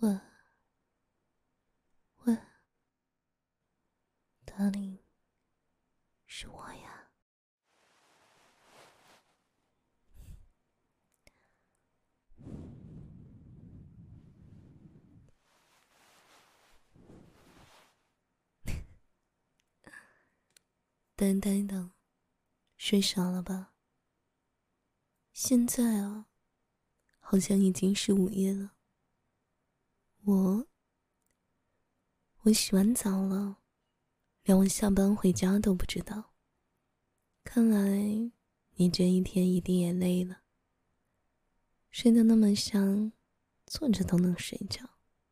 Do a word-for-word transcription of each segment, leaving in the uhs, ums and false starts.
喂喂 ，Darling， 是我呀。等等等，睡着了吧？现在啊，好像已经是午夜了。我，我洗完澡了，连我下班回家都不知道。看来你这一天一定也累了，睡得那么香，坐着都能睡着。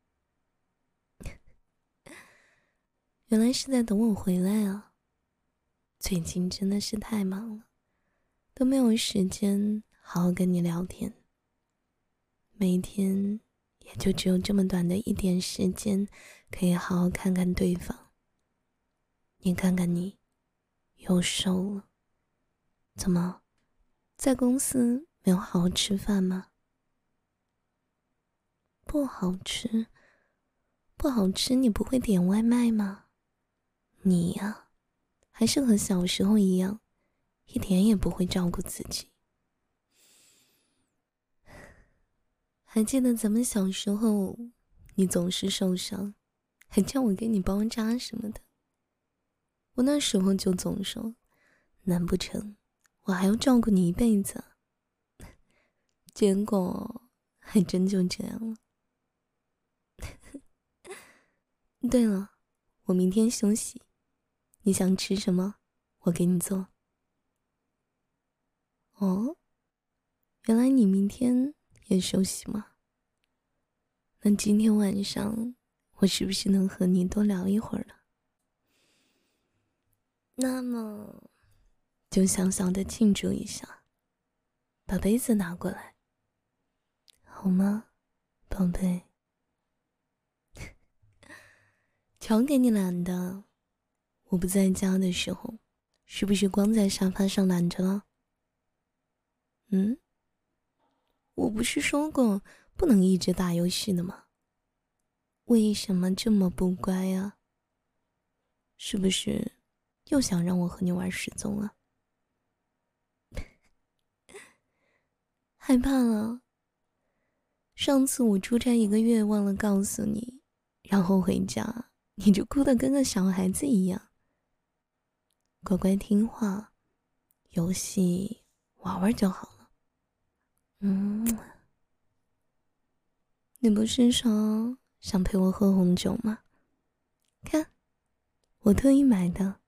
原来是在等我回来啊！最近真的是太忙了，都没有时间好好跟你聊天。每天也就只有这么短的一点时间，可以好好看看对方。你看看你，又瘦了。怎么，在公司没有好好吃饭吗？不好吃？不好吃你不会点外卖吗？你呀，还是和小时候一样，一点也不会照顾自己。还记得咱们小时候，你总是受伤，还叫我给你包扎什么的。我那时候就总说，难不成我还要照顾你一辈子？结果还真就这样了。对了，我明天休息，你想吃什么，我给你做。哦，原来你明天也休息吗？那今天晚上我是不是能和你多聊一会儿了？那么就小小的庆祝一下，把杯子拿过来，好吗，宝贝？瞧给你懒的，我不在家的时候，是不是光在沙发上懒着了？嗯，我不是说过不能一直打游戏的吗？为什么这么不乖啊？是不是又想让我和你玩失踪了？害怕了？上次我出差一个月忘了告诉你，然后回家你就哭得跟个小孩子一样。乖乖听话，游戏玩玩就好了。嗯，你不是说想陪我喝红酒吗？看，我特意买的。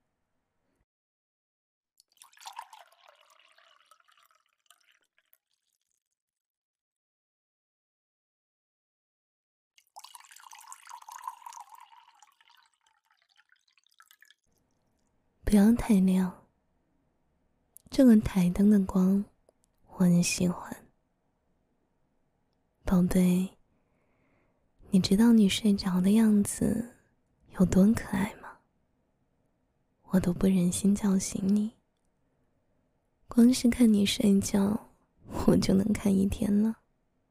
不要太亮，这个台灯的光我很喜欢。宝贝，你知道你睡着的样子有多可爱吗？我都不忍心叫醒你，光是看你睡觉我就能看一天了。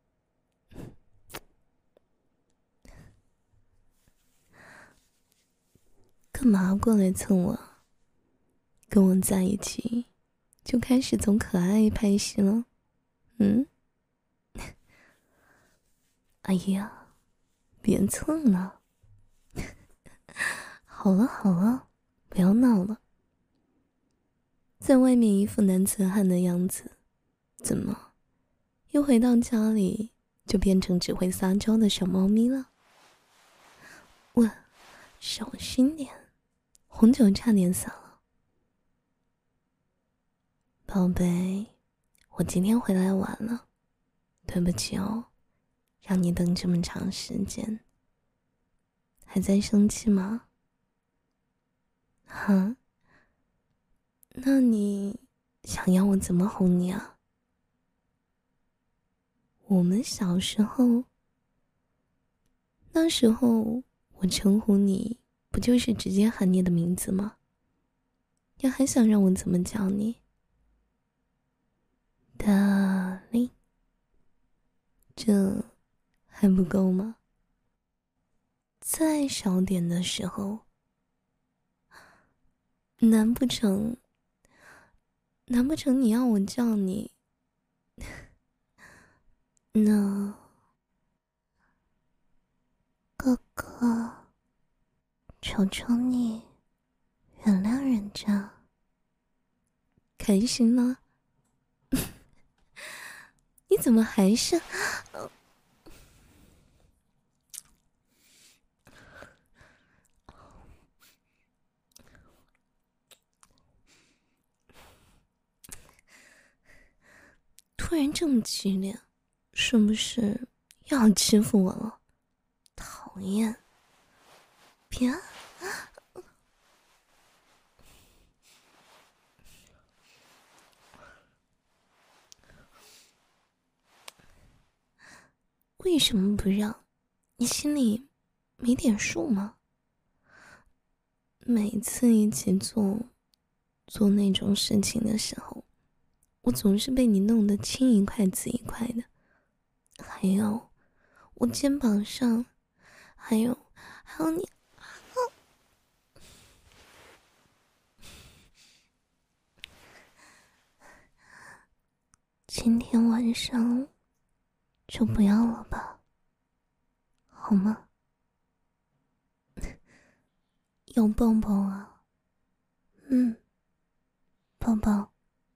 干嘛过来蹭我？跟我在一起就开始走可爱拍戏了？嗯？哎呀，别蹭了。好了好了，不要闹了。在外面一副男子汉的样子，怎么又回到家里就变成只会撒娇的小猫咪了？喂，小心点，红酒差点洒了。宝贝，我今天回来晚了，对不起哦，让你等这么长时间。还在生气吗？哈？那你想要我怎么哄你啊？我们小时候，那时候我称呼你不就是直接喊你的名字吗？你还想让我怎么叫你？大力，这还不够吗？ 再少点的时候，难不成难不成你要我叫你那哥哥，求求你原谅人家，开心吗？你怎么还是、呃、突然这么激烈，是不是要欺负我了？讨厌！别！为什么不让？你心里没点数吗？每次一起做做那种事情的时候，我总是被你弄得青一块紫一块的。还有我肩膀上，还有还有你，今天晚上就不要了吧，好吗？要抱抱啊。嗯，抱抱。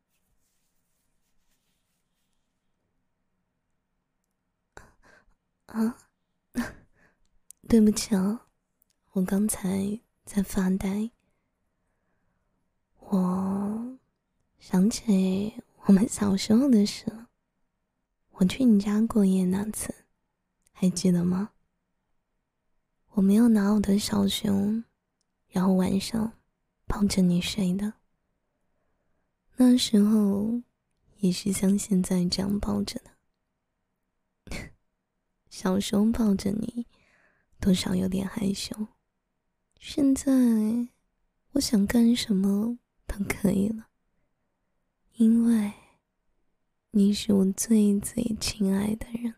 啊，对不起啊，我刚才在发呆。我想起我们小时候的事了。我去你家过夜那次，还记得吗？我没有拿我的小熊，然后晚上抱着你睡的。那时候也是像现在这样抱着的。小时候抱着你，多少有点害羞。现在我想干什么都可以了，因为你是我最最亲爱的人。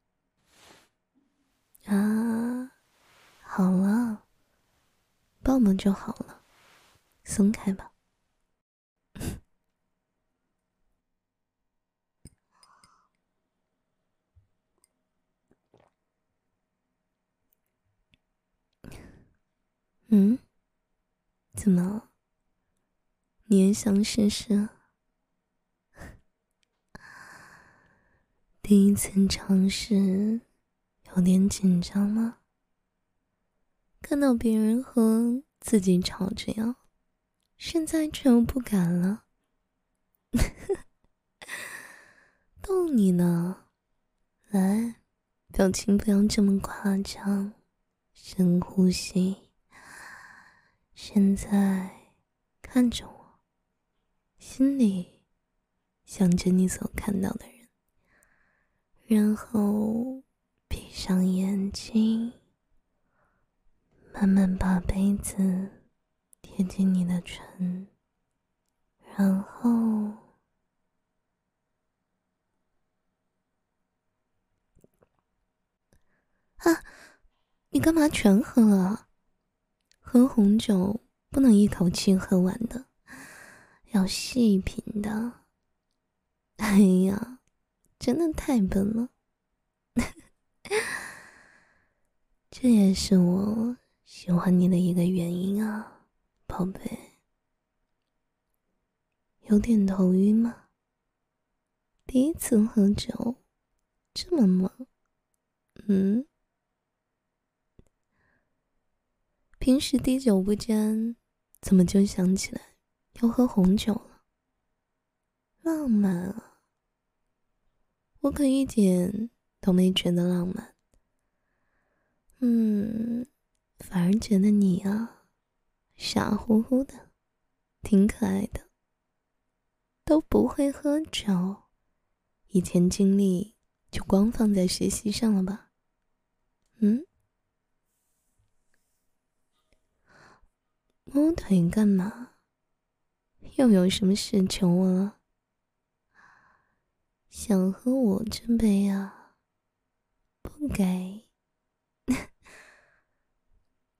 啊，好了，抱抱就好了，松开吧。嗯，怎么了？你也想试试？第一次尝试，有点紧张吗？看到别人和自己吵着要，现在却又不敢了。逗你呢，来，表情不要这么夸张，深呼吸。现在看着我，心里想着你所看到的人，然后闭上眼睛，慢慢把杯子贴近你的唇，然后啊，你干嘛全喝了？喝红酒不能一口气喝完的，要细品的。哎呀，真的太笨了。这也是我喜欢你的一个原因啊，宝贝。有点头晕吗？第一次喝酒这么猛。嗯，平时滴酒不沾，怎么就想起来要喝红酒了？浪漫啊，我可一点都没觉得浪漫。嗯，反而觉得你啊，傻乎乎的，挺可爱的。都不会喝酒，以前精力就光放在学习上了吧？嗯，摸腿干嘛？又有什么事求我了？想喝我这杯啊？不给。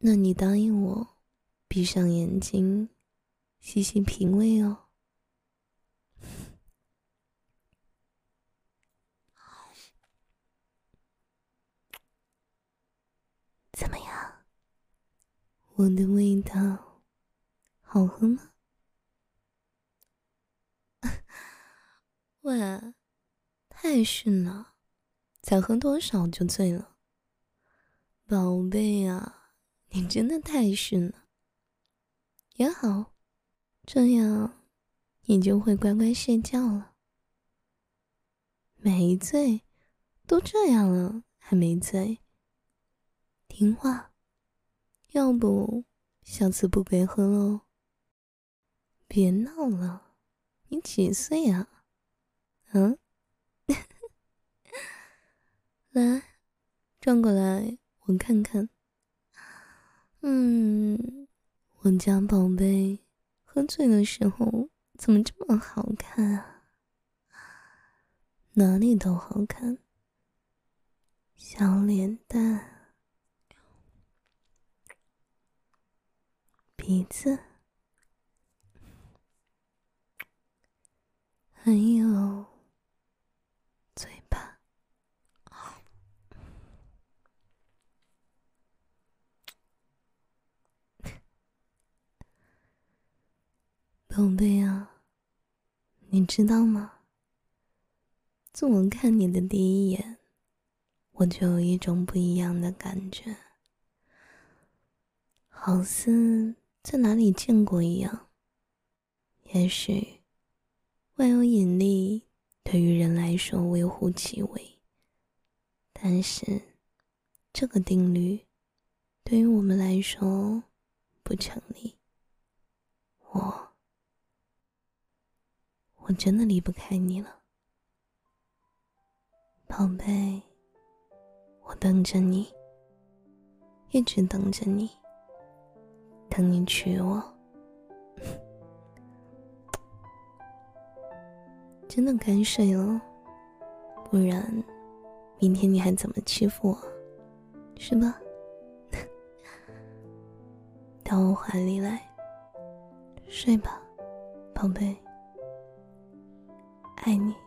那你答应我，闭上眼睛，细细品味哦。怎么样？我的味道好喝吗？喂，太逊了，才喝多少就醉了？宝贝啊，你真的太逊了。也好，这样你就会乖乖睡觉了。没醉，都这样了还没醉，听话，要不下次不给喝喽。别闹了，你几岁啊？嗯，来，转过来我看看。嗯，我家宝贝喝醉的时候怎么这么好看啊？哪里都好看，小脸蛋，鼻子，还有嘴巴。宝贝啊，你知道吗？自我看你的第一眼，我就有一种不一样的感觉，好似在哪里见过一样。也许万有引力对于人来说微乎其微，但是这个定律对于我们来说不成立。我我真的离不开你了，宝贝，我等着你，一直等着你，等你娶我。真的该睡了，不然明天你还怎么欺负我，是吧？到我怀里来，睡吧，宝贝，爱你。